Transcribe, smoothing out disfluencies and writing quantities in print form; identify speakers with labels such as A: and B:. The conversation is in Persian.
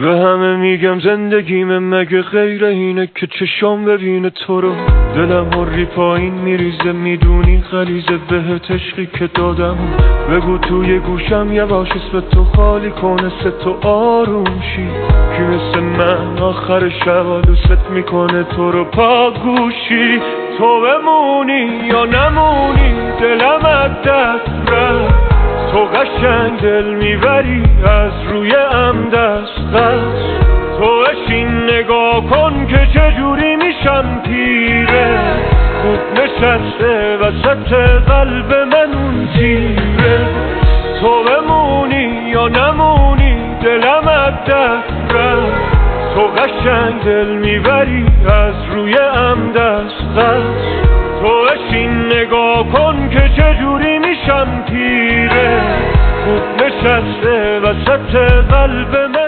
A: به همه میگم زندگیم مگه غیر اینه که چشام ببینه تو رو. دلم هری پایین میریزه، میدونی غلیظه بهت عشقی که دادم. بگو توی گوشم یواش اسم تو خالی کنه تو آروم شی. که مثل من آخر شب دوست میکنه تو رو پاگوشی. تو بمونی یا نمونی دلم از دست رفت. تو قشنگ دل میبری از روی دست قصد. تو اشین نگاه کن که چجوری میشم پیره. خوب نشسته وسط قلب من اون تیره. تو بمونی یا نمونی دلم از دست رفت. تو قشنگ دل میبری از روی دست قصد. تو اشین نگاه کن که چجوری میشم پیره. خوب نشسته وسط قلب من